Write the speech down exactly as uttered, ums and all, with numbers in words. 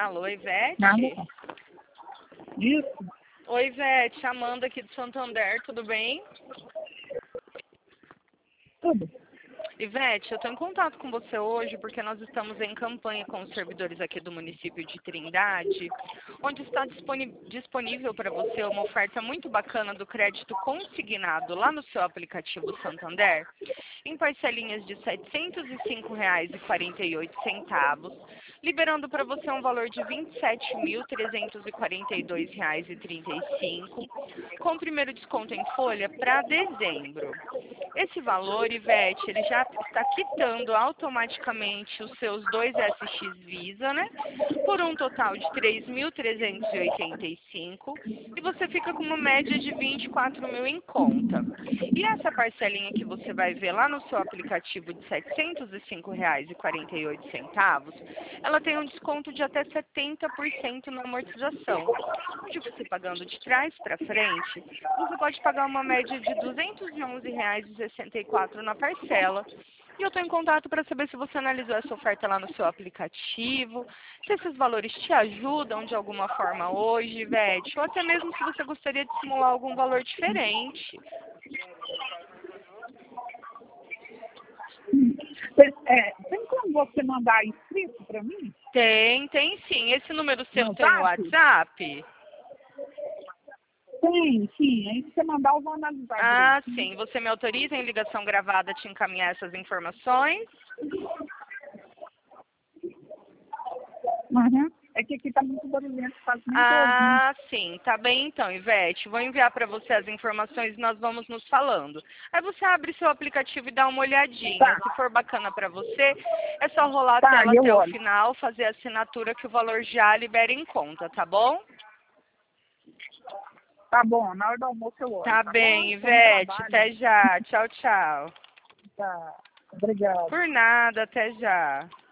Alô, Ivete? Nada. Isso. Oi, Ivete, Amanda aqui de Santander, tudo bem? Tudo. Ivete, eu estou em contato com você hoje porque nós estamos em campanha com os servidores aqui do município de Trindade, onde está disponi- disponível para você uma oferta muito bacana do crédito consignado lá no seu aplicativo Santander, em parcelinhas de setecentos e cinco reais e quarenta e oito centavos, liberando para você um valor de vinte e sete mil trezentos e quarenta e dois reais e trinta e cinco centavos, com o primeiro desconto em folha para dezembro. Esse valor, Ivete, ele já está quitando automaticamente os seus dois S X Visa, né? Por um total de três mil trezentos e oitenta e cinco e você fica com uma média de vinte e quatro mil em conta. E essa parcelinha que você vai ver lá no seu aplicativo de setecentos e cinco reais e quarenta e oito centavos, ela tem um desconto de até setenta por cento na amortização. De você pagando de trás para frente, você pode pagar uma média de duzentos e onze reais e sessenta e quatro centavos na parcela. E eu estou em contato para saber se você analisou essa oferta lá no seu aplicativo, se esses valores te ajudam de alguma forma hoje, Ivete, ou até mesmo se você gostaria de simular algum valor diferente. É, tem como você mandar escrito para mim? Tem, tem sim. Esse número seu No tem o zap? WhatsApp? Tem, sim. Aí se você mandar, eu vou analisar Ah, direito. sim. Você me autoriza em ligação gravada a te encaminhar essas informações? Uhum. É que aqui tá muito barulhento, quase nem tô ouvindo. Ah, sim. Tá bem então, Ivete. Vou enviar para você as informações e nós vamos nos falando. Aí você abre seu aplicativo e dá uma olhadinha. Tá, Se for bacana para você, é só rolar a tá, tela eu até o olho. final, fazer a assinatura que o valor já libera em conta, tá bom? Tá bom, na hora do almoço eu olho, Tá tá bom? bem, Tô no Ivete. trabalho. Até já. Tchau, tchau. Tá, obrigado. Por nada, até já.